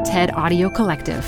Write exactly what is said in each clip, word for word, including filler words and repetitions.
TED Audio Collective.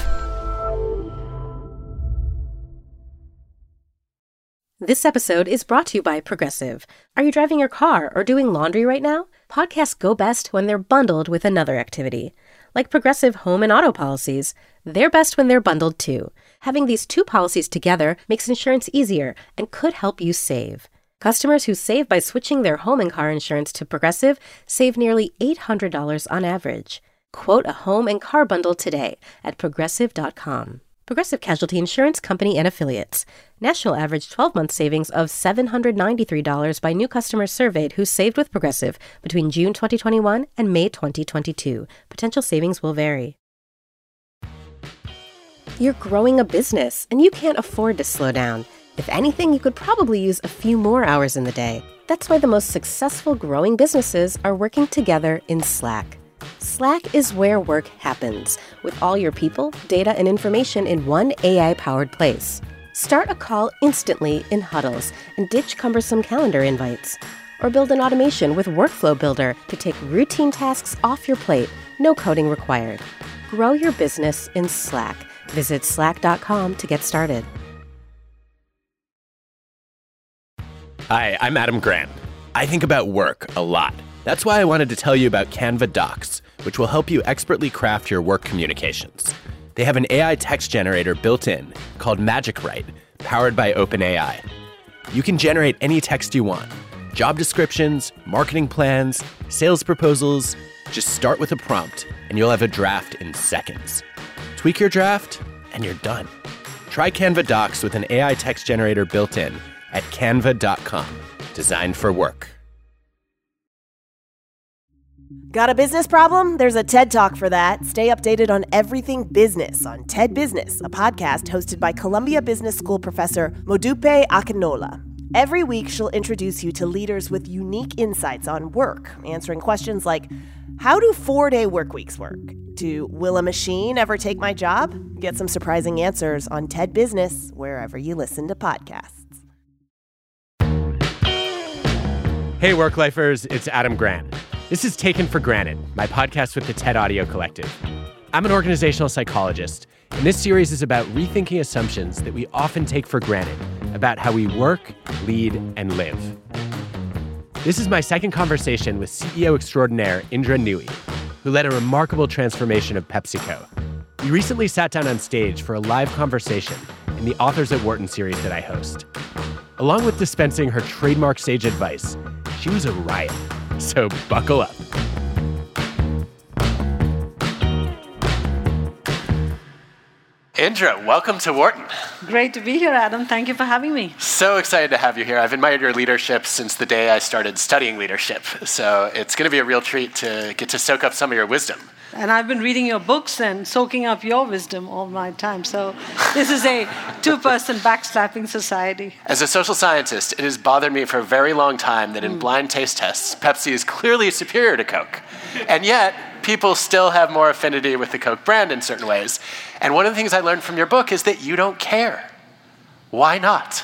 This episode is brought to you by Progressive. Are you driving your car or doing laundry right now? Podcasts go best when they're bundled with another activity. Like Progressive home and auto policies, they're best when they're bundled too. Having these two policies together makes insurance easier and could help you save. Customers who save by switching their home and car insurance to Progressive save nearly eight hundred dollars on average. Quote a home and car bundle today at progressive dot com. Progressive Casualty Insurance Company and Affiliates. National average twelve-month savings of seven hundred ninety-three dollars by new customers surveyed who saved with Progressive between June twenty twenty-one and May twenty twenty-two. Potential savings will vary. You're growing a business, and you can't afford to slow down. If anything, you could probably use a few more hours in the day. That's why the most successful growing businesses are working together in Slack. Slack is where work happens, with all your people, data, and information in one A I-powered place. Start a call instantly in huddles and ditch cumbersome calendar invites. Or build an automation with Workflow Builder to take routine tasks off your plate, no coding required. Grow your business in Slack. Visit slack dot com to get started. Hi, I'm Adam Grant. I think about work a lot. That's why I wanted to tell you about Canva Docs, which will help you expertly craft your work communications. They have an A I text generator built in called Magic Write, powered by OpenAI. You can generate any text you want. Job descriptions, marketing plans, sales proposals. Just start with a prompt, and you'll have a draft in seconds. Tweak your draft, and you're done. Try Canva Docs with an A I text generator built in at canva dot com. Designed for work. Got a business problem? There's a TED Talk for that. Stay updated on everything business on TED Business, a podcast hosted by Columbia Business School professor Modupe Akinola. Every week, she'll introduce you to leaders with unique insights on work, answering questions like, how do four-day work weeks work? To will a machine ever take my job? Get some surprising answers on TED Business, wherever you listen to podcasts. Hey, Work-Lifers, it's Adam Grant. This is Taken for Granted, my podcast with the TED Audio Collective. I'm an organizational psychologist, and this series is about rethinking assumptions that we often take for granted about how we work, lead, and live. This is my second conversation with C E O extraordinaire Indra Nooyi, who led a remarkable transformation of PepsiCo. We recently sat down on stage for a live conversation in the Authors at Wharton series that I host. Along with dispensing her trademark sage advice, she was a riot. So buckle up. Indra, welcome to Wharton. Great to be here, Adam. Thank you for having me. So excited to have you here. I've admired your leadership since the day I started studying leadership. So it's going to be a real treat to get to soak up some of your wisdom. And I've been reading your books and soaking up your wisdom all my time. So this is a two-person backslapping society. As a social scientist, it has bothered me for a very long time that in Mm. blind taste tests, Pepsi is clearly superior to Coke. And yet, people still have more affinity with the Coke brand in certain ways. And one of the things I learned from your book is that you don't care. Why not?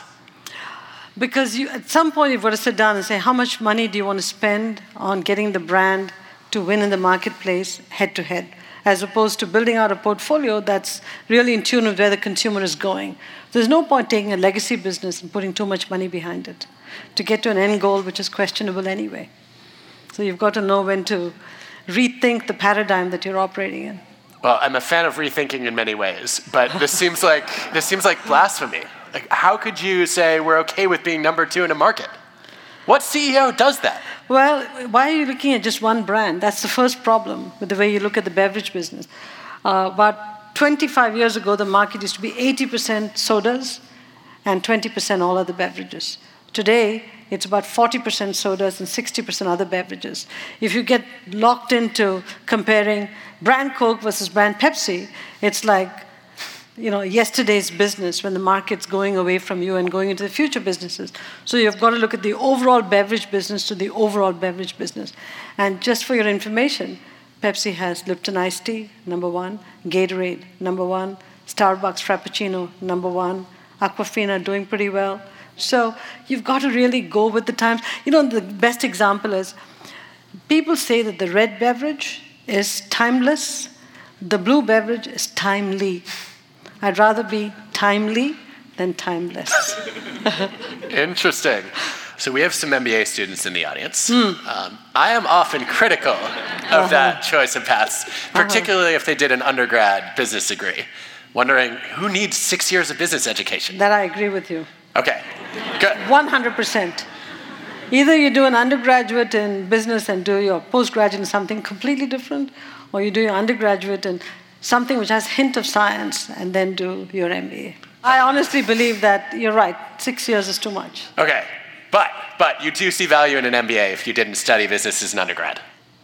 Because you, at some point you've got to sit down and say, how much money do you want to spend on getting the brand to win in the marketplace head-to-head, as opposed to building out a portfolio that's really in tune with where the consumer is going. There's no point taking a legacy business and putting too much money behind it to get to an end goal which is questionable anyway. So you've got to know when to rethink the paradigm that you're operating in. Well, I'm a fan of rethinking in many ways, but this seems like this seems like blasphemy. Like, how could you say we're okay with being number two in a market? What C E O does that? Well, why are you looking at just one brand? That's the first problem with the way you look at the beverage business. Uh, about twenty-five years ago, the market used to be eighty percent sodas and twenty percent all other beverages. Today, it's about forty percent sodas and sixty percent other beverages. If you get locked into comparing brand Coke versus brand Pepsi, it's like, you know, yesterday's business when the market's going away from you and going into the future businesses. So you've got to look at the overall beverage business to the overall beverage business. And just for your information, Pepsi has Lipton Iced Tea, number one, Gatorade, number one, Starbucks Frappuccino, number one, Aquafina doing pretty well. So you've got to really go with the times. You know, the best example is people say that the red beverage is timeless, the blue beverage is timely. I'd rather be timely than timeless. Interesting. So we have some M B A students in the audience. Mm. Um, I am often critical of uh-huh. that choice of paths, particularly uh-huh. if they did an undergrad business degree. Wondering, who needs six years of business education? That I agree with you. Okay, good. one hundred percent. Either you do an undergraduate in business and do your postgraduate in something completely different, or you do your undergraduate in something which has a hint of science and then do your M B A. I honestly believe that you're right. Six years is too much. Okay. But but you do see value in an M B A if you didn't study business as an undergrad.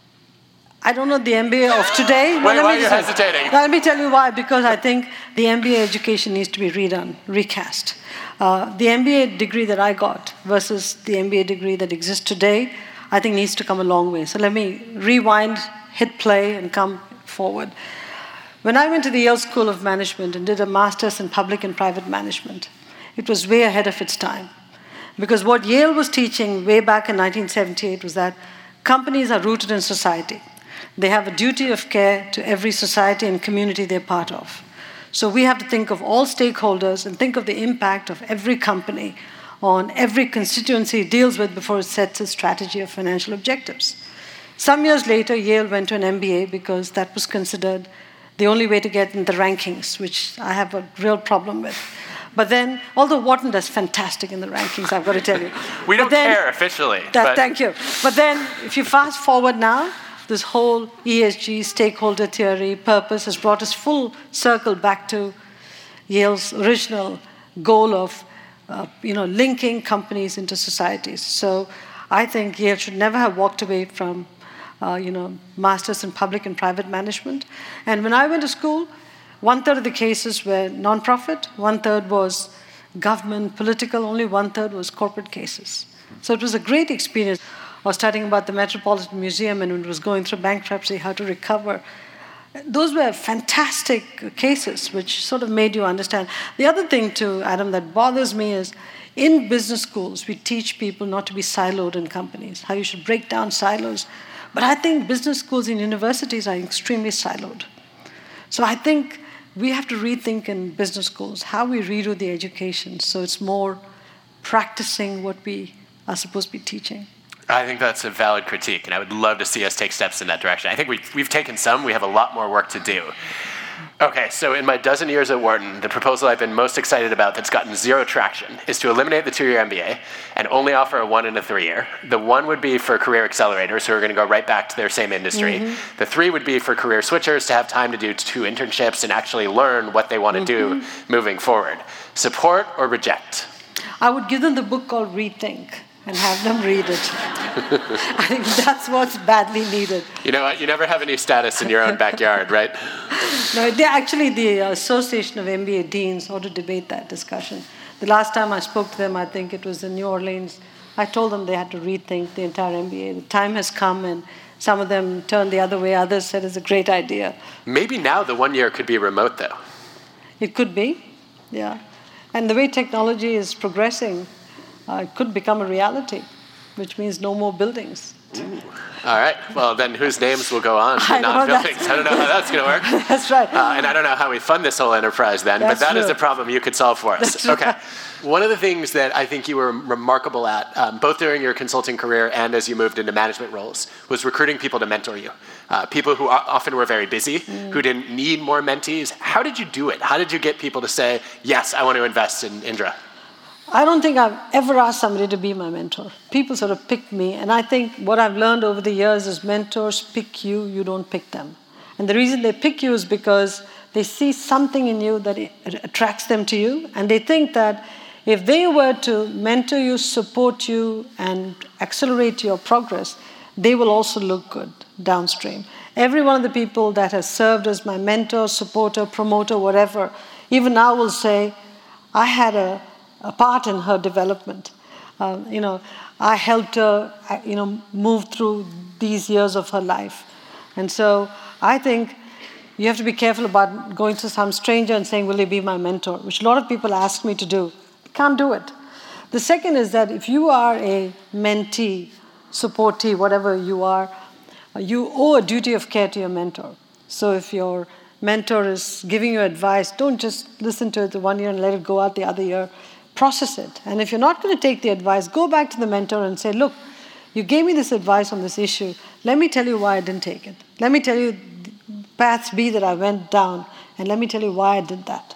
I don't know the M B A of today. Wait, why are you hesitating? Let me tell you why. Because I think the M B A education needs to be redone, recast. Uh, the M B A degree that I got versus the M B A degree that exists today, I think needs to come a long way. So let me rewind, hit play, and come forward. When I went to the Yale School of Management and did a master's in public and private management, it was way ahead of its time. Because what Yale was teaching way back in nineteen seventy-eight was that companies are rooted in society. They have a duty of care to every society and community they're part of. So we have to think of all stakeholders and think of the impact of every company on every constituency it deals with before it sets its strategy of financial objectives. Some years later, Yale went to an M B A because that was considered the only way to get in the rankings, which I have a real problem with. But then, although Wharton does fantastic in the rankings, I've got to tell you. We don't then, care officially. That, but... Thank you. But then, if you fast forward now, this whole E S G, stakeholder theory, purpose has brought us full circle back to Yale's original goal of uh, you know, linking companies into societies. So I think Yale should never have walked away from uh, you know, masters in public and private management. And when I went to school, one-third of the cases were non-profit, one-third was government, political, only one-third was corporate cases. So it was a great experience. I was studying about the Metropolitan Museum and when it was going through bankruptcy, how to recover. Those were fantastic cases, which sort of made you understand. The other thing, too, Adam, that bothers me is in business schools, we teach people not to be siloed in companies, how you should break down silos. But I think business schools and universities are extremely siloed. So I think we have to rethink in business schools how we redo the education so it's more practicing what we are supposed to be teaching. I think that's a valid critique, and I would love to see us take steps in that direction. I think we've, we've taken some. We have a lot more work to do. Okay, so in my dozen years at Wharton, the proposal I've been most excited about that's gotten zero traction is to eliminate the two-year M B A and only offer a one and a three-year. The one would be for career accelerators who are going to go right back to their same industry. Mm-hmm. The three would be for career switchers to have time to do two internships and actually learn what they want to mm-hmm. do moving forward. Support or reject? I would give them the book called Rethink and have them read it. I think that's what's badly needed. You know what? You never have any status in your own backyard, right? No, they actually, the Association of M B A Deans ought to debate that discussion. The last time I spoke to them, I think it was in New Orleans, I told them they had to rethink the entire M B A. The time has come, and some of them turned the other way. Others said it's a great idea. Maybe now the one year could be remote, though. It could be, yeah. And the way technology is progressing, Uh, it could become a reality, which means no more buildings. Ooh. All right. Well, then whose names will go on to non-buildings? I don't know how that's going to work. That's right. Uh, and I don't know how we fund this whole enterprise then, that's but that true. is a problem you could solve for us. That's okay. Right. One of the things that I think you were remarkable at, um, both during your consulting career and as you moved into management roles, was recruiting people to mentor you. Uh, people who often were very busy, mm. who didn't need more mentees. How did you do it? How did you get people to say, yes, I want to invest in Indra? I don't think I've ever asked somebody to be my mentor. People sort of picked me, and I think what I've learned over the years is mentors pick you, you don't pick them. And the reason they pick you is because they see something in you that attracts them to you, and they think that if they were to mentor you, support you, and accelerate your progress, they will also look good downstream. Every one of the people that has served as my mentor, supporter, promoter, whatever, even now will say, I had a a part in her development. Uh, you know, I helped her, you know, move through these years of her life. And so I think you have to be careful about going to some stranger and saying, will you be my mentor? Which a lot of people ask me to do. I can't do it. The second is that if you are a mentee, supportee, whatever you are, you owe a duty of care to your mentor. So if your mentor is giving you advice, don't just listen to it the one year and let it go out the other year. Process it. And if you're not going to take the advice, go back to the mentor and say, look, you gave me this advice on this issue. Let me tell you why I didn't take it. Let me tell you paths B that I went down, and let me tell you why I did that.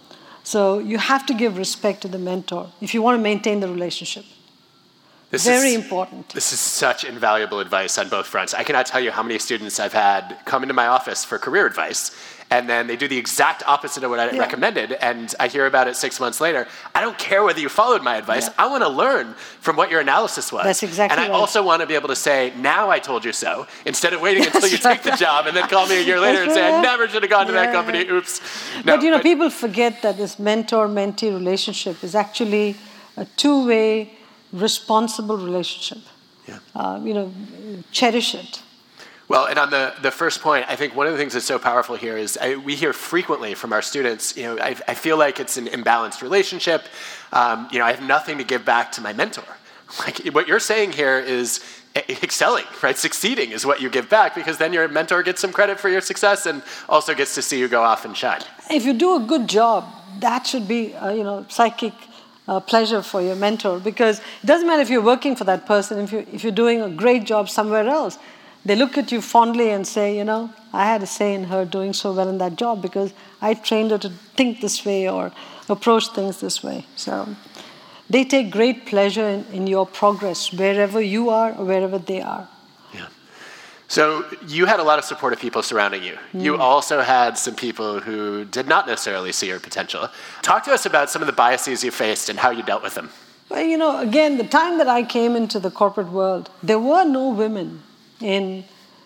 So you have to give respect to the mentor if you want to maintain the relationship. This Very is, important. This is such invaluable advice on both fronts. I cannot tell you how many students I've had come into my office for career advice, and then they do the exact opposite of what I Yeah. recommended, and I hear about it six months later. I don't care whether you followed my advice. Yeah. I want to learn from what your analysis was. That's exactly And I right. also want to be able to say, now I told you so, instead of waiting until you take the job and then call me a year later and That's say, I right. never should have gone to that Yeah. company. Oops. No, but you know, people forget that this mentor-mentee relationship is actually a two-way, responsible relationship. Yeah. Uh, you know, cherish it. Well, and on the, the first point, I think one of the things that's so powerful here is I, we hear frequently from our students, you know, I, I feel like it's an imbalanced relationship. Um, you know, I have nothing to give back to my mentor. Like what you're saying here is excelling, right? Succeeding is what you give back, because then your mentor gets some credit for your success and also gets to see you go off and shine. If you do a good job, that should be, uh, you know, psychic uh, pleasure for your mentor, because it doesn't matter if you're working for that person, if, you, if you're doing a great job somewhere else, they look at you fondly and say, you know, I had a say in her doing so well in that job because I trained her to think this way or approach things this way. So they take great pleasure in, in your progress, wherever you are or wherever they are. Yeah. So you had a lot of supportive people surrounding you. Mm. You also had some people who did not necessarily see your potential. Talk to us about some of the biases you faced and how you dealt with them. Well, you know, again, the time that I came into the corporate world, there were no women in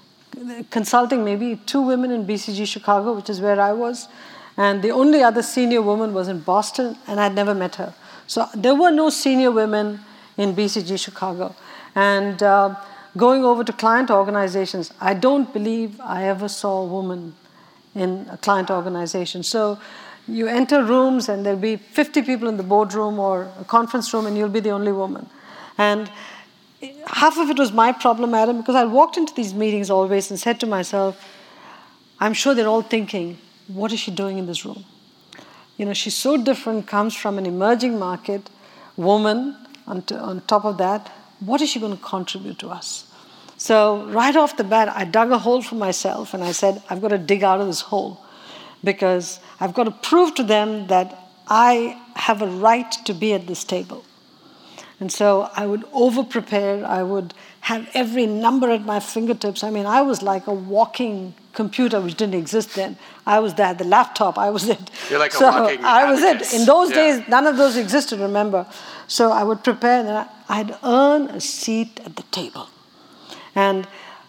consulting, maybe two women in B C G Chicago, which is where I was. And the only other senior woman was in Boston, and I'd never met her. So there were no senior women in B C G Chicago. And uh, going over to client organizations, I don't believe I ever saw a woman in a client organization. So you enter rooms and there'll be fifty people in the boardroom or a conference room, and you'll be the only woman. And half of it was my problem, Adam, because I walked into these meetings always and said to myself, I'm sure they're all thinking, what is she doing in this room? You know, she's so different, comes from an emerging market, woman, on, t- on top of that, what is she going to contribute to us? So right off the bat, I dug a hole for myself and I said, I've got to dig out of this hole because I've got to prove to them that I have a right to be at this table. And so I would over-prepare. I would have every number at my fingertips. I mean, I was like a walking computer, which didn't exist then. I was that, the laptop, I was it. You're like so a walking I was abacus. it. In those yeah. days, none of those existed, remember. So I would prepare, and I, I'd earn a seat at the table. And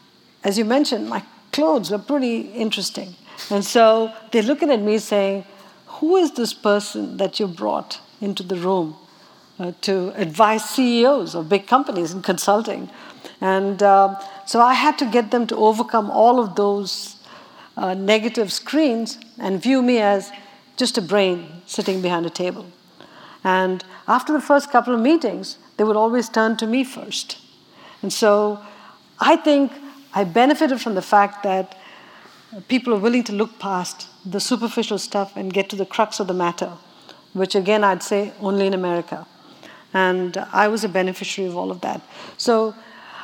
as you mentioned, my clothes were pretty interesting. And so they're looking at me saying, who is this person that you brought into the room uh, to advise C E Os of big companies in consulting? And uh, so I had to get them to overcome all of those uh, negative screens and view me as just a brain sitting behind a table. And after the first couple of meetings, they would always turn to me first. And so I think I benefited from the fact that people are willing to look past the superficial stuff and get to the crux of the matter, which again, I'd say only in America. And I was a beneficiary of all of that. So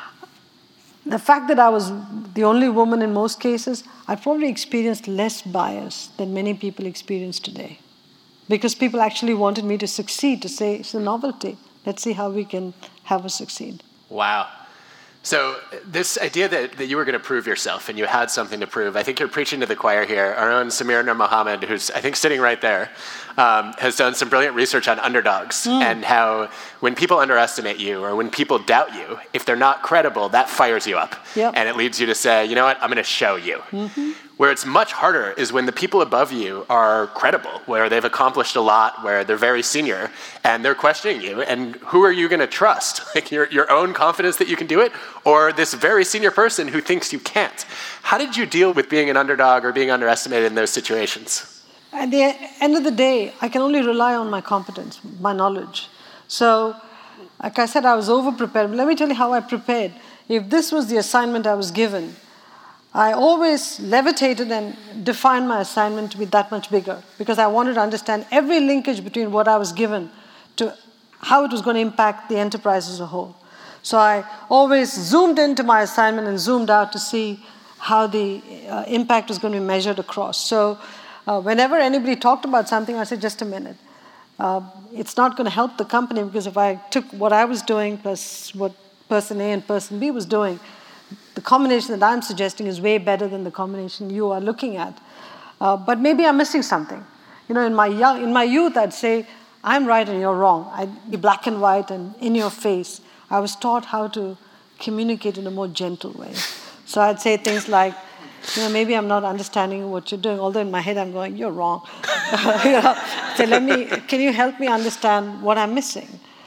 the fact that I was the only woman in most cases, I probably experienced less bias than many people experience today. Because people actually wanted me to succeed, to say, it's a novelty. Let's see how we can have her succeed. Wow. So this idea that, that you were going to prove yourself and you had something to prove, I think you're preaching to the choir here. Our own Samir Nur Mohammed, who's I think sitting right there, um, has done some brilliant research on underdogs mm. and how when people underestimate you or when people doubt you, if they're not credible, that fires you up. Yep. And it leads you to say, you know what, I'm going to show you. Mm-hmm. Where it's much harder is when the people above you are credible, where they've accomplished a lot, where they're very senior, and they're questioning you. And who are you going to trust? Like your, your own confidence that you can do it, or this very senior person who thinks you can't? How did you deal with being an underdog or being underestimated in those situations? At the end of the day, I can only rely on my competence, my knowledge. So, like I said, I was over-prepared. But let me tell you how I prepared. If this was the assignment I was given, I always levitated and defined my assignment to be that much bigger because I wanted to understand every linkage between what I was given to how it was going to impact the enterprise as a whole. So I always zoomed into my assignment and zoomed out to see how the uh, impact was going to be measured across. So uh, whenever anybody talked about something, I said, just a minute. Uh, it's not going to help the company because if I took what I was doing plus what person A and person B was doing, the combination that I'm suggesting is way better than the combination you are looking at. Uh, but maybe I'm missing something. You know, in my young, in my youth, I'd say, I'm right and you're wrong. I'd be black and white and in your face. I was taught how to communicate in a more gentle way. So I'd say things like, you know, maybe I'm not understanding what you're doing, although in my head I'm going, you're wrong. you know, so let me, can you help me understand what I'm missing?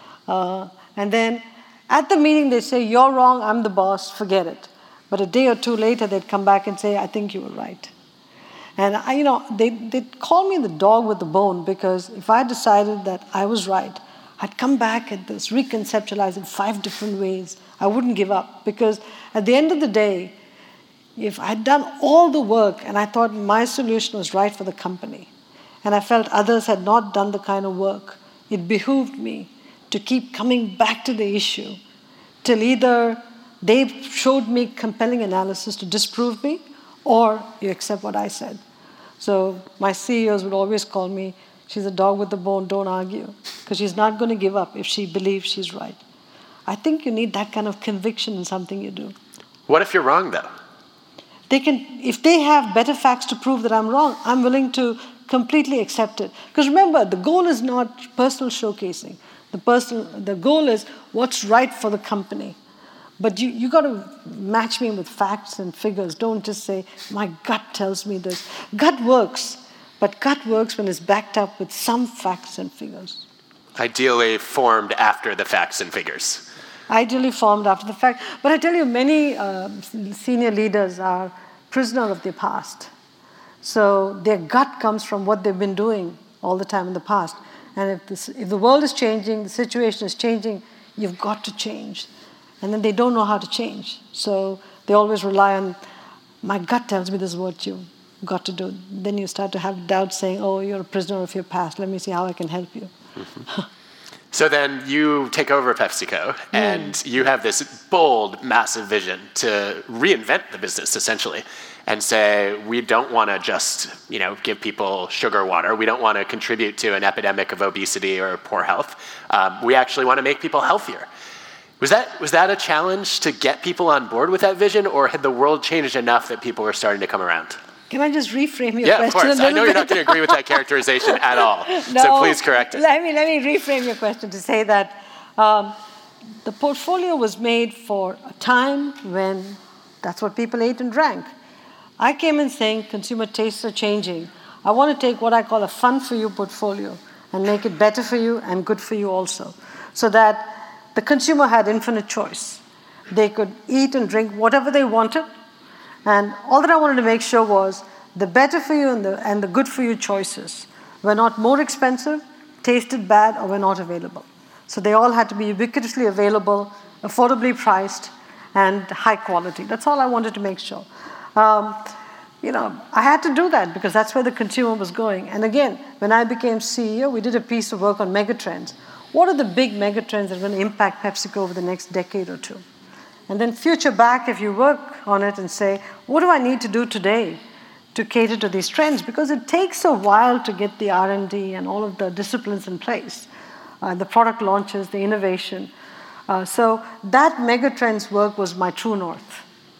Uh, and then at the meeting, they say, you're wrong, I'm the boss, forget it. But a day or two later, they'd come back and say, I think you were right. And, I, you know, they, they'd call me the dog with the bone because if I decided that I was right, I'd come back at this, reconceptualize in five different ways. I wouldn't give up because at the end of the day, if I'd done all the work and I thought my solution was right for the company, and I felt others had not done the kind of work, it behooved me to keep coming back to the issue till either they showed me compelling analysis to disprove me or you accept what I said. So my C E Os would always call me, she's a dog with a bone, don't argue, because she's not going to give up if she believes she's right. I think you need that kind of conviction in something you do. What if you're wrong, though? They can, if they have better facts to prove that I'm wrong, I'm willing to completely accept it. Because remember, the goal is not personal showcasing. The personal, the goal is what's right for the company. But you you got to match me with facts and figures. Don't just say, my gut tells me this. Gut works, but gut works when it's backed up with some facts and figures. Ideally formed after the facts and figures. Ideally formed after the fact. But I tell you, many uh, senior leaders are prisoners of their past. So their gut comes from what they've been doing all the time in the past. And if, this, if the world is changing, the situation is changing, you've got to change. And then they don't know how to change. So they always rely on, my gut tells me this is what you've got to do. Then you start to have doubts saying, oh, you're a prisoner of your past. Let me see how I can help you. Mm-hmm. So then you take over PepsiCo, and mm. you have this bold, massive vision to reinvent the business, essentially, and say, we don't want to just, you know, give people sugar water. We don't want to contribute to an epidemic of obesity or poor health. Um, we actually want to make people healthier. Was that was that a challenge to get people on board with that vision, or had the world changed enough that people were starting to come around? Can I just reframe your yeah, question? Yeah, of course. I know you're not going to agree with that characterization at all. No, so please correct it. Let me, let me reframe your question to say that um, the portfolio was made for a time when that's what people ate and drank. I came in saying consumer tastes are changing. I want to take what I call a fun for you portfolio and make it better for you and good for you also, so that the consumer had infinite choice. They could eat and drink whatever they wanted. And all that I wanted to make sure was the better for you and the, and the good for you choices were not more expensive, tasted bad, or were not available. So they all had to be ubiquitously available, affordably priced, and high quality. That's all I wanted to make sure. Um, you know, I had to do that because that's where the consumer was going. And again, when I became C E O, we did a piece of work on megatrends. What are the big megatrends that are going to impact PepsiCo over the next decade or two? And then future back, if you work on it and say, what do I need to do today to cater to these trends? Because it takes a while to get the R and D and all of the disciplines in place, uh, the product launches, the innovation. Uh, so that megatrends work was my true north.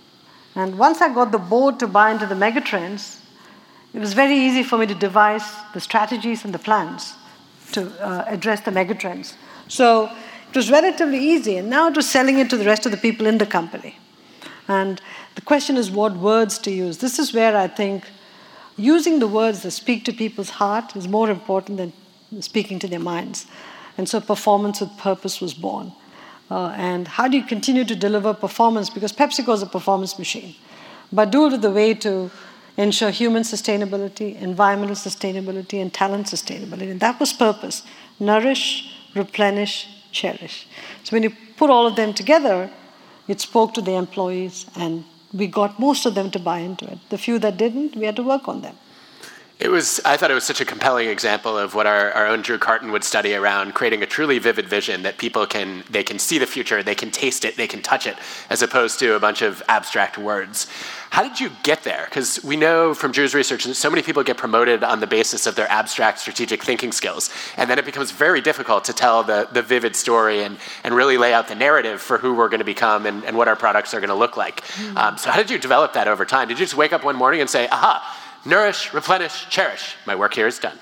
And once I got the board to buy into the megatrends, it was very easy for me to devise the strategies and the plans to uh, address the megatrends. So it was relatively easy, and now it was selling it to the rest of the people in the company. And the question is what words to use. This is where I think using the words that speak to people's heart is more important than speaking to their minds. And so performance with purpose was born. Uh, and how do you continue to deliver performance? Because PepsiCo is a performance machine. But do it with a way to ensure human sustainability, environmental sustainability, and talent sustainability. And that was purpose. Nourish, replenish, cherish. So when you put all of them together, it spoke to the employees and we got most of them to buy into it. The few that didn't, we had to work on them. It was, I thought it was such a compelling example of what our, our own Drew Carton would study around creating a truly vivid vision that people can, they can see the future, they can taste it, they can touch it, as opposed to a bunch of abstract words. How did you get there? Because we know from Drew's research that so many people get promoted on the basis of their abstract strategic thinking skills, and then it becomes very difficult to tell the, the vivid story and, and really lay out the narrative for who we're going to become and, and what our products are going to look like. Mm. Um, so how did you develop that over time? Did you just wake up one morning and say, aha, nourish, replenish, cherish. My work here is done.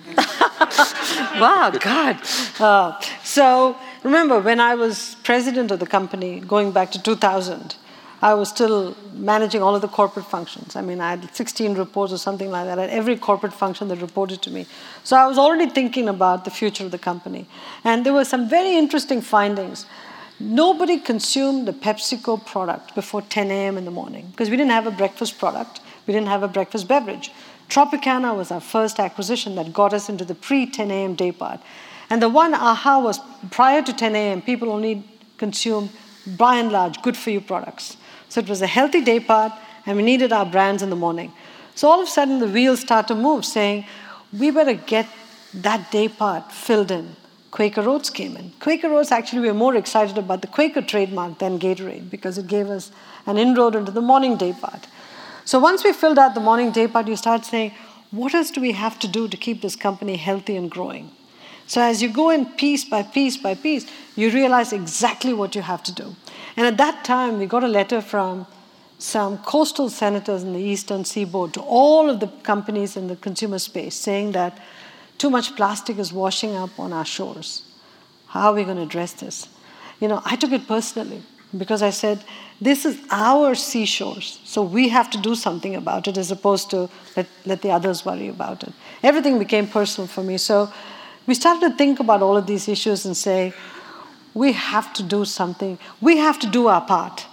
Wow, God. Uh, so remember, when I was president of the company, going back to two thousand, I was still managing all of the corporate functions. I mean, I had sixteen reports or something like that. I had every corporate function that reported to me. So I was already thinking about the future of the company. And there were some very interesting findings. Nobody consumed the PepsiCo product before ten a.m. in the morning because we didn't have a breakfast product. We didn't have a breakfast beverage. Tropicana was our first acquisition that got us into the pre-ten a.m. day part. And the one aha was prior to ten a.m., people only consumed, by and large, good-for-you products. So it was a healthy day part, and we needed our brands in the morning. So all of a sudden, the wheels start to move, saying, we better get that day part filled in. Quaker Oats came in. Quaker Oats, actually, we were more excited about the Quaker trademark than Gatorade because it gave us an inroad into the morning day part. So once we filled out the morning day part, you start saying, what else do we have to do to keep this company healthy and growing? So as you go in piece by piece by piece, you realize exactly what you have to do. And at that time, we got a letter from some coastal senators in the eastern seaboard to all of the companies in the consumer space saying that too much plastic is washing up on our shores. How are we going to address this? You know, I took it personally because I said, this is our seashores, so we have to do something about it as opposed to let, let the others worry about it. Everything became personal for me. So we started to think about all of these issues and say, we have to do something. We have to do our part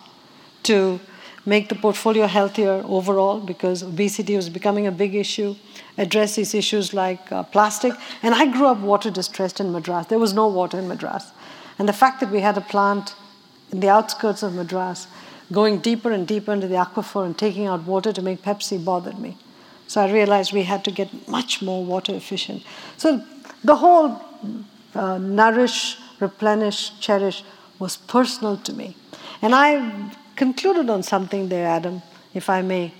to make the portfolio healthier overall because obesity was becoming a big issue, address these issues like uh, plastic. And I grew up water distressed in Madras. There was no water in Madras. And the fact that we had a plant in the outskirts of Madras going deeper and deeper into the aquifer and taking out water to make Pepsi bothered me. So I realized we had to get much more water efficient. So the whole uh, nourish, replenish, cherish was personal to me. And I concluded on something there, Adam, if I may.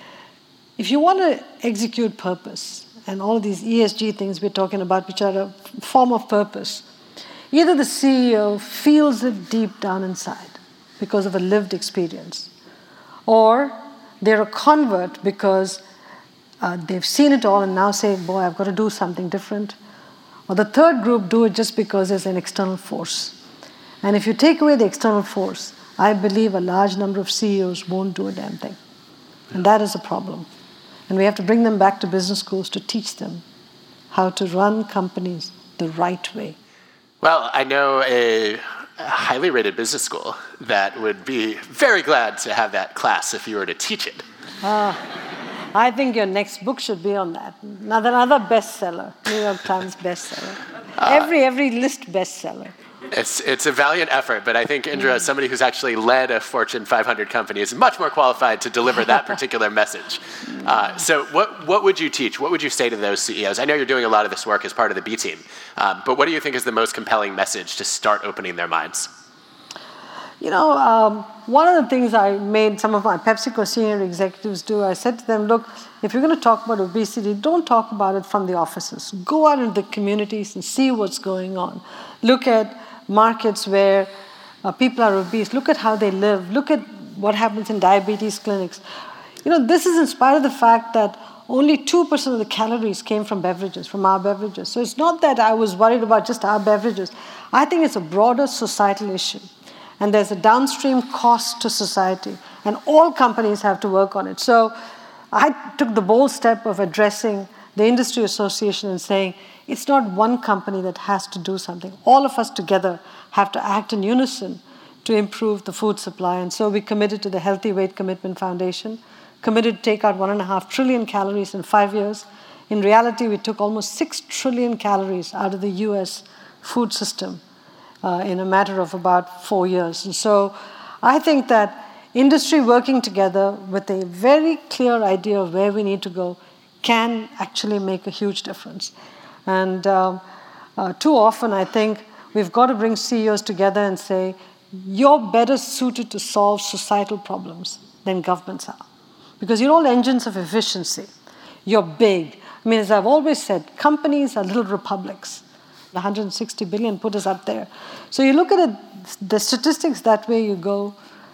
If you want to execute purpose, and all these E S G things we're talking about, which are a form of purpose, either the C E O feels it deep down inside because of a lived experience, or they're a convert because uh, they've seen it all and now say, boy, I've got to do something different. Or the third group do it just because there's an external force. And if you take away the external force, I believe a large number of C E Os won't do a damn thing. And that is a problem. And we have to bring them back to business schools to teach them how to run companies the right way. Well, I know a, a highly rated business school that would be very glad to have that class if you were to teach it. Uh, I think your next book should be on that. Another, another bestseller, New York Times bestseller. Uh, every every list bestseller. It's it's a valiant effort, but I think Indra, as somebody who's actually led a Fortune five hundred company, is much more qualified to deliver that particular message. Uh, so what what would you teach? What would you say to those C E Os? I know you're doing a lot of this work as part of the B team, um, but what do you think is the most compelling message to start opening their minds? You know, um, one of the things I made some of my PepsiCo senior executives do, I said to them, look, if you're going to talk about obesity, don't talk about it from the offices. Go out into the communities and see what's going on. Look at markets where uh, people are obese. Look at how they live. Look at what happens in diabetes clinics. You know, this is in spite of the fact that only two percent of the calories came from beverages, from our beverages. So it's not that I was worried about just our beverages. I think it's a broader societal issue. And there's a downstream cost to society. And all companies have to work on it. So I took the bold step of addressing the industry association and saying, it's not one company that has to do something. All of us together have to act in unison to improve the food supply. And so we committed to the Healthy Weight Commitment Foundation, committed to take out one and a half trillion calories in five years. In reality, we took almost six trillion calories out of the U S food system uh, in a matter of about four years. And so I think that industry working together with a very clear idea of where we need to go can actually make a huge difference. And um, uh, too often, I think we've got to bring C E Os together and say, you're better suited to solve societal problems than governments are. Because you're all engines of efficiency. You're big. I mean, as I've always said, companies are little republics. one hundred sixty billion put us up there. So you look at it, the statistics that way you go,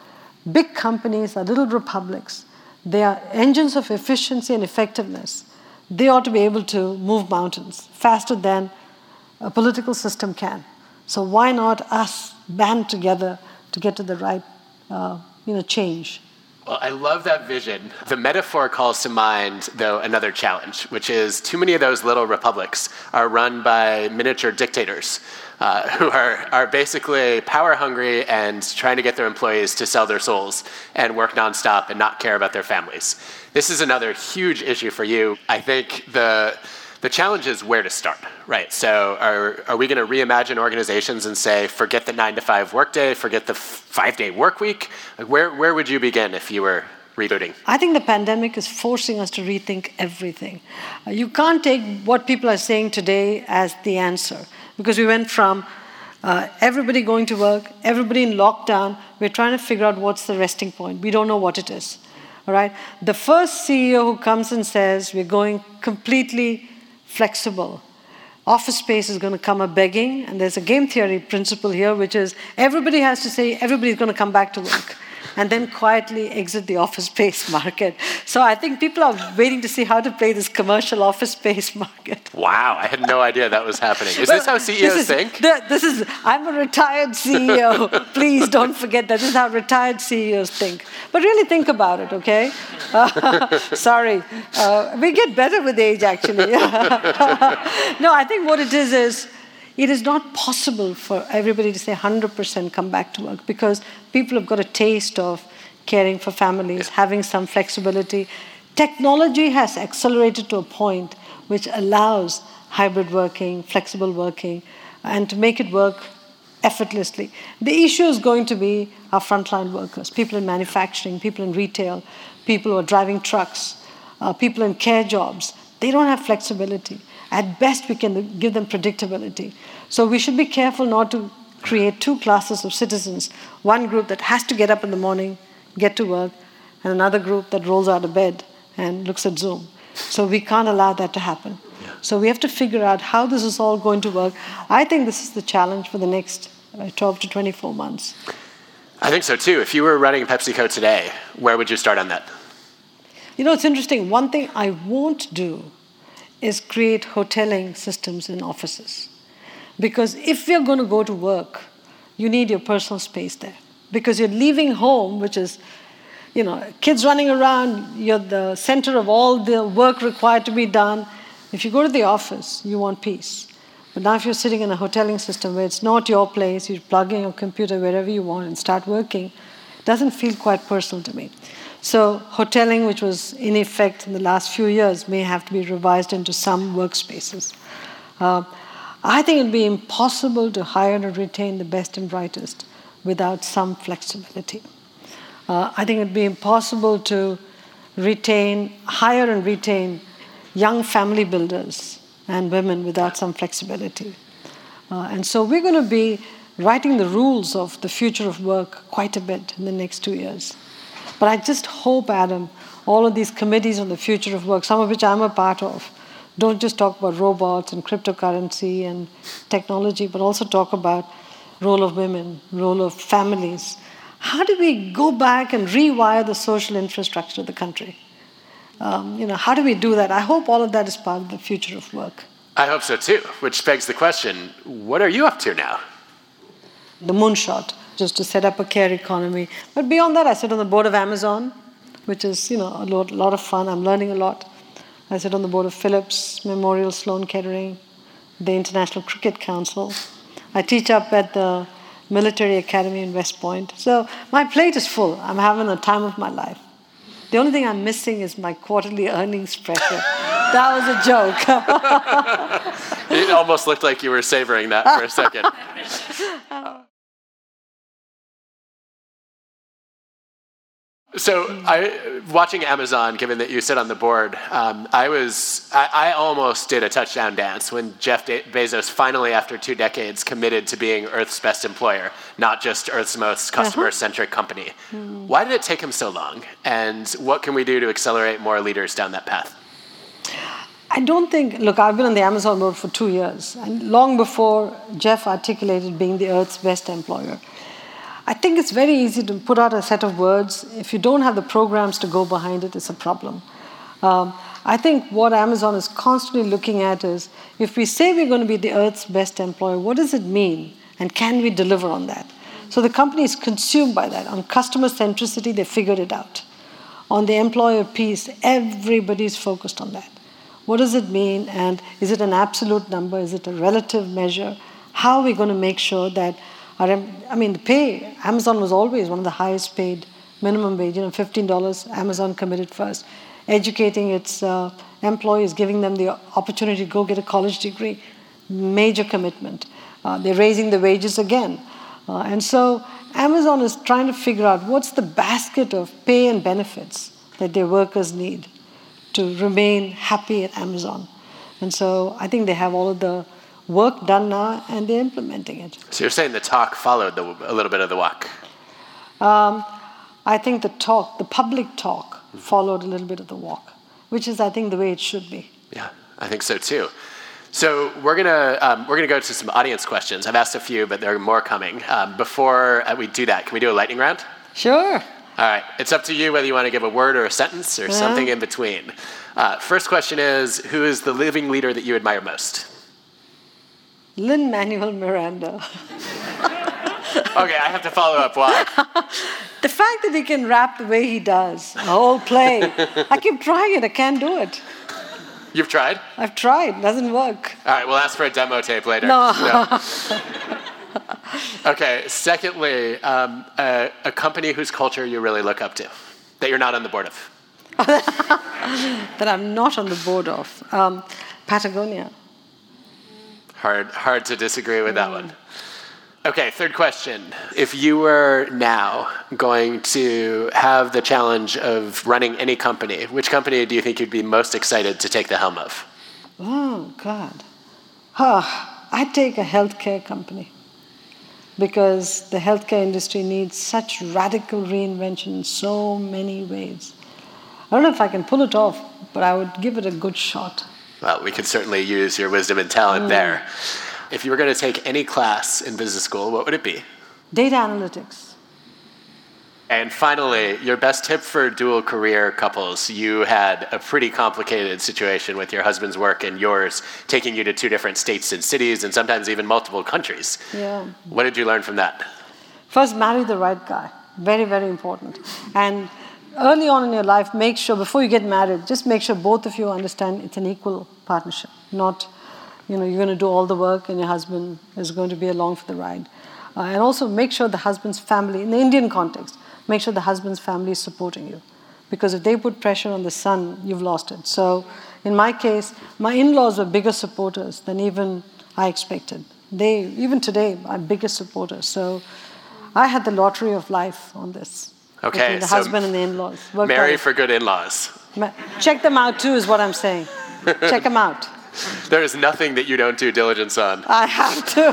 big companies are little republics. They are engines of efficiency and effectiveness. They ought to be able to move mountains faster than a political system can. So why not us band together to get to the right uh, you know, change? Well, I love that vision. The metaphor calls to mind, though, another challenge, which is too many of those little republics are run by miniature dictators uh, who are, are basically power hungry and trying to get their employees to sell their souls and work nonstop and not care about their families. This is another huge issue for you. I think the the challenge is where to start, right? So are, are we going to reimagine organizations and say, forget the nine to five workday, forget the f- five-day work week? Like where, where would you begin if you were rebooting? I think the pandemic is forcing us to rethink everything. Uh, you can't take what people are saying today as the answer, because we went from uh, everybody going to work, everybody in lockdown, we're trying to figure out what's the resting point. We don't know what it is, all right? The first C E O who comes and says, we're going completely flexible, office space is going to come a begging, and there's a game theory principle here, which is everybody has to say everybody's going to come back to work, and then quietly exit the office space market. So I think people are waiting to see how to play this commercial office space market. Wow, I had no idea that was happening. Is well, this how C E Os this is, think? The, this is, I'm a retired C E O. Please don't forget that. This is how retired C E Os think. But really think about it, okay? Uh, sorry. Uh, we get better with age, actually. No, I think what it is is, it is not possible for everybody to say one hundred percent come back to work, because people have got a taste of caring for families, having some flexibility. Technology has accelerated to a point which allows hybrid working, flexible working, and to make it work effortlessly. The issue is going to be our frontline workers, people in manufacturing, people in retail, people who are driving trucks, uh, people in care jobs. They don't have flexibility. At best, we can give them predictability. So we should be careful not to create two classes of citizens. One group that has to get up in the morning, get to work, and another group that rolls out of bed and looks at Zoom. So we can't allow that to happen. Yeah. So we have to figure out how this is all going to work. I think this is the challenge for the next uh, twelve to twenty-four months. I think so too. If you were running PepsiCo today, where would you start on that? You know, it's interesting. One thing I won't do is create hoteling systems in offices. Because if you're going to go to work, you need your personal space there. Because you're leaving home, which is, you know, kids running around, you're the center of all the work required to be done. If you go to the office, you want peace. But now if you're sitting in a hoteling system where it's not your place, you plug in your computer wherever you want and start working, it doesn't feel quite personal to me. So hoteling, which was in effect in the last few years, may have to be revised into some workspaces. Uh, I think it'd be impossible to hire and retain the best and brightest without some flexibility. Uh, I think it'd be impossible to retain, hire and retain young family builders and women without some flexibility. Uh, and so we're going to be writing the rules of the future of work quite a bit in the next two years. But I just hope, Adam, all of these committees on the future of work, some of which I'm a part of, don't just talk about robots and cryptocurrency and technology, but also talk about role of women, role of families. How do we go back and rewire the social infrastructure of the country? Um, you know, how do we do that? I hope all of that is part of the future of work. I hope so too, which begs the question, what are you up to now? The moonshot, just to set up a care economy. But beyond that, I sit on the board of Amazon, which is, you know, a lot, a lot of fun. I'm learning a lot. I sit on the board of Philips, Memorial Sloan Kettering, the International Cricket Council. I teach up at the Military Academy in West Point. So my plate is full. I'm having the time of my life. The only thing I'm missing is my quarterly earnings pressure. That was a joke. It almost looked like you were savoring that for a second. So, I, watching Amazon, given that you sit on the board, um, I was I, I almost did a touchdown dance when Jeff De- Bezos finally, after two decades, committed to being Earth's best employer, not just Earth's most customer-centric uh-huh. company. Mm. Why did it take him so long? And what can we do to accelerate more leaders down that path? I don't think, look, I've been on the Amazon board for two years, and long before Jeff articulated being the Earth's best employer. I think it's very easy to put out a set of words. If you don't have the programs to go behind it, it's a problem. Um, I think what Amazon is constantly looking at is, if we say we're going to be the Earth's best employer, what does it mean? And can we deliver on that? So the company is consumed by that. On customer centricity, they figured it out. On the employer piece, everybody's focused on that. What does it mean? And is it an absolute number? Is it a relative measure? How are we going to make sure that our, I mean, the pay, Amazon was always one of the highest paid minimum wage, you know, fifteen dollars, Amazon committed first. Educating its uh, employees, giving them the opportunity to go get a college degree, major commitment. Uh, they're raising the wages again. Uh, and so Amazon is trying to figure out what's the basket of pay and benefits that their workers need to remain happy at Amazon. And so I think they have all of the work done now, and they're implementing it. So you're saying the talk followed the, a little bit of the walk? Um, I think the talk, the public talk, followed a little bit of the walk, which is, I think, the way it should be. Yeah, I think so too. So we're gonna um, we're gonna go to some audience questions. I've asked a few, but there are more coming. Um, before we do that, can we do a lightning round? Sure. All right. It's up to you whether you want to give a word or a sentence or yeah. something in between. Uh, first question is, who is the living leader that you admire most? Lin-Manuel Miranda. Okay, I have to follow up. Why? The fact that he can rap the way he does, the whole play. I keep trying it. I can't do it. You've tried? I've tried. It doesn't work. All right, we'll ask for a demo tape later. No. no. Okay, secondly, um, a, a company whose culture you really look up to, that you're not on the board of. That I'm not on the board of. Um, Patagonia. Hard, hard to disagree with mm. that one. Okay, third question. If you were now going to have the challenge of running any company, which company do you think you'd be most excited to take the helm of? Oh, God. Oh, I'd take a healthcare company, because the healthcare industry needs such radical reinvention in so many ways. I don't know if I can pull it off, but I would give it a good shot. Well, we could certainly use your wisdom and talent mm. there. If you were going to take any class in business school, what would it be? Data analytics. And finally, your best tip for dual career couples. You had a pretty complicated situation with your husband's work and yours, taking you to two different states and cities and sometimes even multiple countries. Yeah. What did you learn from that? First, marry the right guy. Very, very important. And early on in your life, make sure, before you get married, just make sure both of you understand it's an equal partnership. Not, you know, you're going to do all the work and your husband is going to be along for the ride. Uh, and also make sure the husband's family, in the Indian context, make sure the husband's family is supporting you. Because if they put pressure on the son, you've lost it. So in my case, my in-laws were bigger supporters than even I expected. They, even today, are biggest supporters. So I had the lottery of life on this. Okay, the so husband and the in-laws. Worked marry out. for good in-laws. Check them out too, is what I'm saying. Check them out. There is nothing that you don't do diligence on. I have to.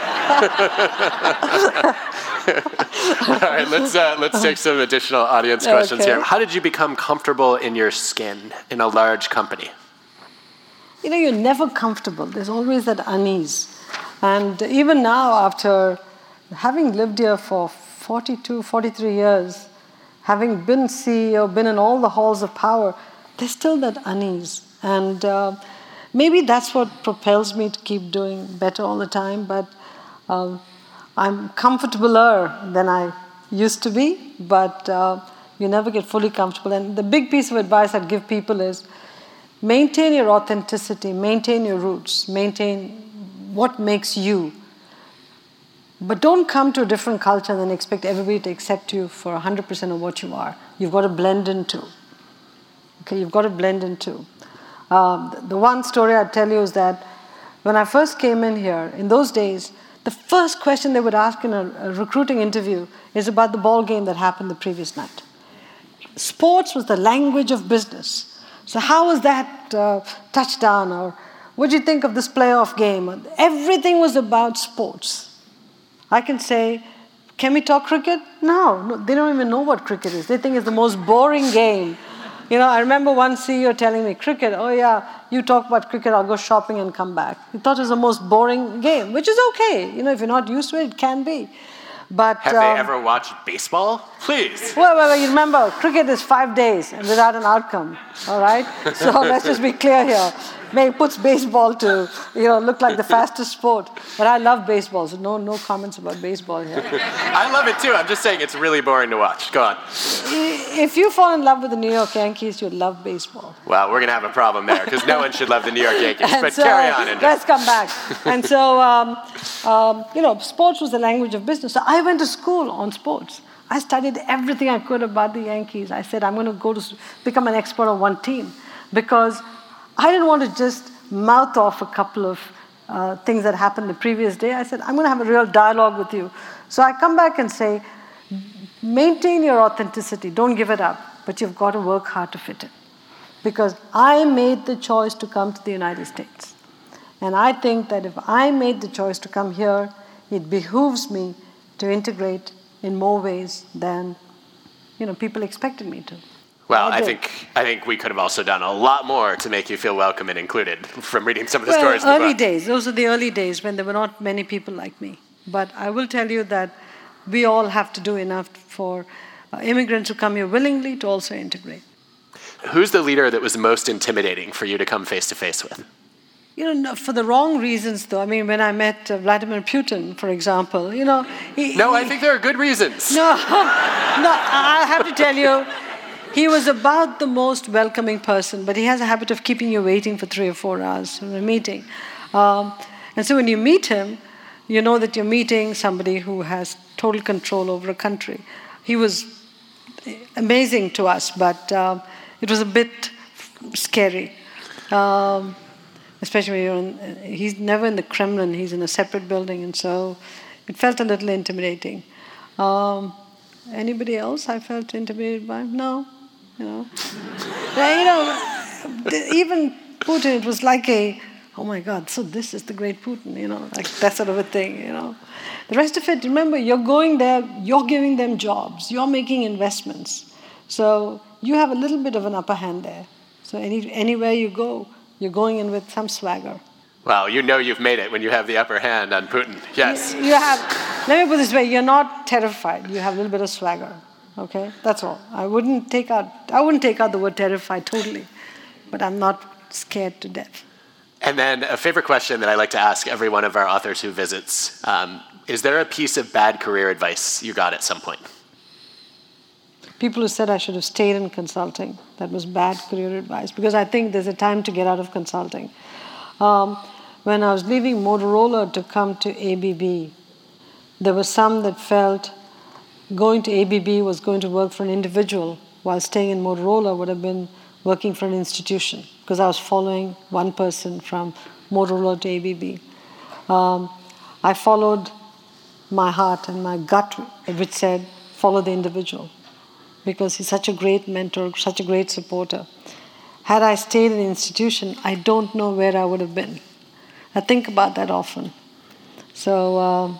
All right, let's uh, let's take some additional audience questions okay. here. How did you become comfortable in your skin in a large company? You know, you're never comfortable. There's always that unease. And even now, after having lived here for forty-two, forty-three years, having been C E O, been in all the halls of power, there's still that unease. And uh, maybe that's what propels me to keep doing better all the time, but uh, I'm comfortabler than I used to be, but uh, you never get fully comfortable. And the big piece of advice I'd give people is maintain your authenticity, maintain your roots, maintain what makes you. But don't come to a different culture and then expect everybody to accept you for one hundred percent of what you are. You've got to blend in too. Okay, you've got to blend in too. Um, the one story I'd tell you is that when I first came in here, in those days, the first question they would ask in a, a recruiting interview is about the ball game that happened the previous night. Sports was the language of business. So how was that uh, touchdown? Or what do you think of this playoff game? Everything was about sports. I can say, can we talk cricket? No, no, they don't even know what cricket is. They think it's the most boring game. You know, I remember one C E O telling me, cricket, oh yeah, you talk about cricket, I'll go shopping and come back. He thought it was the most boring game, which is okay. You know, if you're not used to it, it can be. But Have um, they ever watched baseball? Please. Well, well, well, you remember, cricket is five days and without an outcome, all right? So let's just be clear here. It puts baseball to, you know, look like the fastest sport. But I love baseball, so no, no comments about baseball here. I love it too. I'm just saying it's really boring to watch. Go on. If you fall in love with the New York Yankees, you'll love baseball. Well, we're going to have a problem there because no one should love the New York Yankees. But so, carry on, Indra. Let's come back. And so, um, um, you know, sports was the language of business. So I went to school on sports. I studied everything I could about the Yankees. I said, I'm going to go to become an expert on one team because I didn't want to just mouth off a couple of uh, things that happened the previous day. I said, I'm going to have a real dialogue with you. So I come back and say, maintain your authenticity. Don't give it up. But you've got to work hard to fit in. Because I made the choice to come to the United States. And I think that if I made the choice to come here, it behooves me to integrate in more ways than, you know, people expected me to. Well, I think I think we could have also done a lot more to make you feel welcome and included from reading some of the well, stories in the early book. days. Those are the early days when there were not many people like me. But I will tell you that we all have to do enough for uh, immigrants who come here willingly to also integrate. Who's the leader that was most intimidating for you to come face to face with? You know, for the wrong reasons, though. I mean, when I met uh, Vladimir Putin, for example, you know... He, no, he, I think there are good reasons. No, no, I have to tell you, he was about the most welcoming person, but he has a habit of keeping you waiting for three or four hours for a meeting. Um, and so when you meet him, you know that you're meeting somebody who has total control over a country. He was amazing to us, but um, it was a bit scary. Um, especially when you're in, he's never in the Kremlin, he's in a separate building, and so it felt a little intimidating. Um, anybody else I felt intimidated by? No, you know. You know, even Putin, it was like a, oh my God, so this is the great Putin, you know, like that sort of a thing, you know. The rest of it, remember, you're going there, you're giving them jobs, you're making investments. So you have a little bit of an upper hand there. So any, anywhere you go, you're going in with some swagger. Well, you know you've made it when you have the upper hand on Putin. Yes. You, you have, let me put it this way, you're not terrified. You have a little bit of swagger, okay? That's all. I wouldn't take out, I wouldn't take out the word terrified totally, but I'm not scared to death. And then a favorite question that I like to ask every one of our authors who visits, um, is there a piece of bad career advice you got at some point? People who said I should have stayed in consulting, that was bad career advice, because I think there's a time to get out of consulting. Um, when I was leaving Motorola to come to A B B, there were some that felt going to A B B was going to work for an individual, while staying in Motorola would have been working for an institution, because I was following one person from Motorola to A B B. Um, I followed my heart and my gut, which said, follow the individual, because he's such a great mentor, such a great supporter. Had I stayed in an institution, I don't know where I would have been. I think about that often. So, um,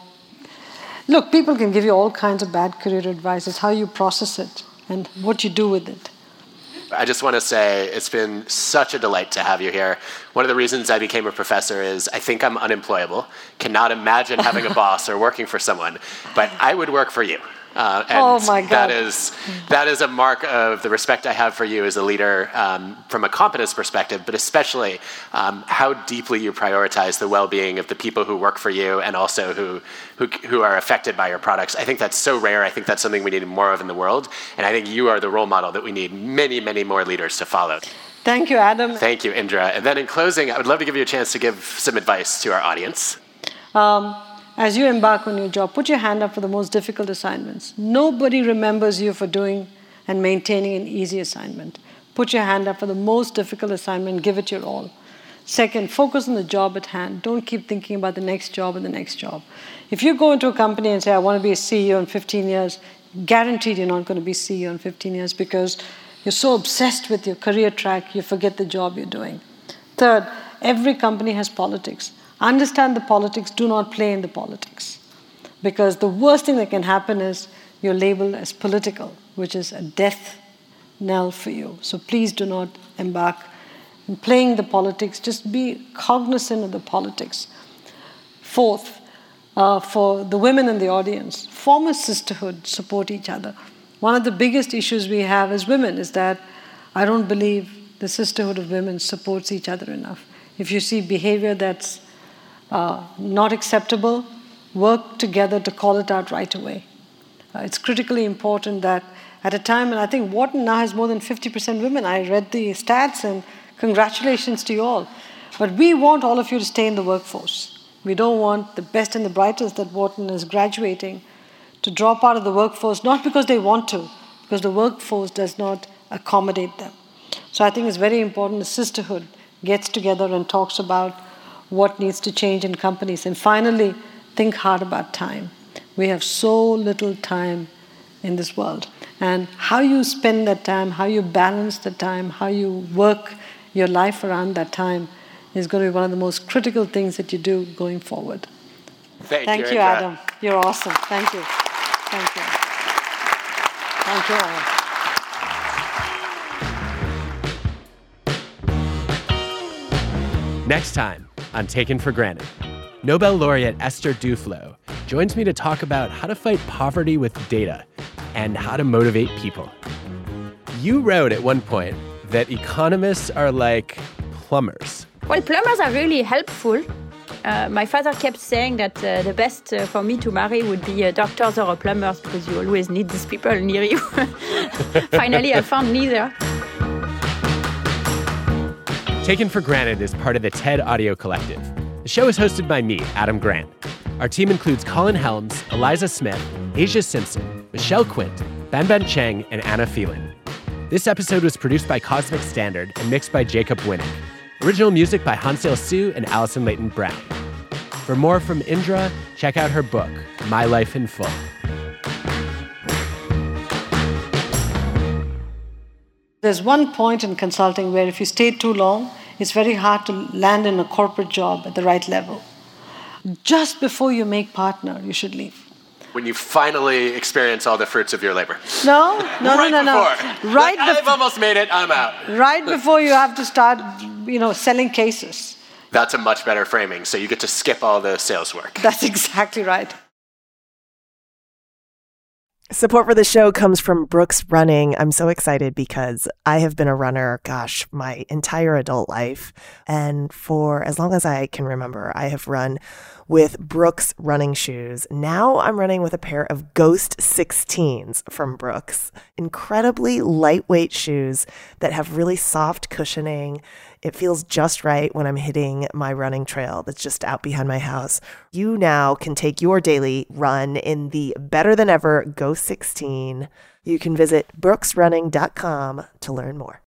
look, people can give you all kinds of bad career advice. It's how you process it and what you do with it. I just want to say it's been such a delight to have you here. One of the reasons I became a professor is I think I'm unemployable, cannot imagine having a boss or working for someone, but I would work for you. Uh, and oh my God. that is that is a mark of the respect I have for you as a leader um, from a competence perspective, but especially um, how deeply you prioritize the well-being of the people who work for you and also who, who who are affected by your products. I think that's so rare. I think that's something we need more of in the world, and I think you are the role model that we need many, many more leaders to follow. Thank you, Adam. Thank you, Indra. And then in closing, I would love to give you a chance to give some advice to our audience. Um, As you embark on your job, put your hand up for the most difficult assignments. Nobody remembers you for doing and maintaining an easy assignment. Put your hand up for the most difficult assignment, give it your all. Second, focus on the job at hand. Don't keep thinking about the next job and the next job. If you go into a company and say, I want to be a C E O in fifteen years, guaranteed you're not going to be C E O in fifteen years because you're so obsessed with your career track, you forget the job you're doing. Third, every company has politics. Understand the politics, do not play in the politics. Because the worst thing that can happen is you're labeled as political, which is a death knell for you. So please do not embark in playing the politics. Just be cognizant of the politics. Fourth, uh, for the women in the audience, form a sisterhood, support each other. One of the biggest issues we have as women is that I don't believe the sisterhood of women supports each other enough. If you see behavior that's uh, not acceptable, work together to call it out right away. Uh, it's critically important that at a time, and I think Wharton now has more than fifty percent women. I read the stats, and congratulations to you all. But we want all of you to stay in the workforce. We don't want the best and the brightest that Wharton is graduating to drop out of the workforce, not because they want to, because the workforce does not accommodate them. So I think it's very important the sisterhood gets together and talks about what needs to change in companies. And finally, think hard about time. We have so little time in this world. And how you spend that time, how you balance the time, how you work your life around that time is going to be one of the most critical things that you do going forward. Thank, Thank you, you, Indra. Adam. You're awesome. Thank you. Thank you. Thank you all. Next time on Taken for Granted, Nobel laureate Esther Duflo joins me to talk about how to fight poverty with data and how to motivate people. You wrote at one point that economists are like plumbers. Well, plumbers are really helpful. Uh, my father kept saying that uh, the best uh, for me to marry would be uh, doctors or plumbers because you always need these people near you. Finally, I found neither. Taken for Granted is part of the TED Audio Collective. The show is hosted by me, Adam Grant. Our team includes Colin Helms, Eliza Smith, Asia Simpson, Michelle Quint, Banban Cheng, and Anna Phelan. This episode was produced by Cosmic Standard and mixed by Jacob Winnick. Original music by Hansdale Hsu and Allison Leighton Brown. For more from Indra, check out her book, My Life in Full. There's one point in consulting where if you stay too long, it's very hard to land in a corporate job at the right level. Just before you make partner, you should leave. When you finally experience all the fruits of your labor. No, no, right no, no, before. no. Right like, bef- I've almost made it, I'm out. Right before you have to start, you know, selling cases. That's a much better framing, so you get to skip all the sales work. That's exactly right. Support for the show comes from Brooks Running. I'm so excited because I have been a runner, gosh, my entire adult life. And for as long as I can remember, I have run with Brooks running shoes. Now I'm running with a pair of Ghost sixteens from Brooks. Incredibly lightweight shoes that have really soft cushioning. It feels just right when I'm hitting my running trail that's just out behind my house. You now can take your daily run in the better than ever Ghost sixteen. You can visit brooks running dot com to learn more.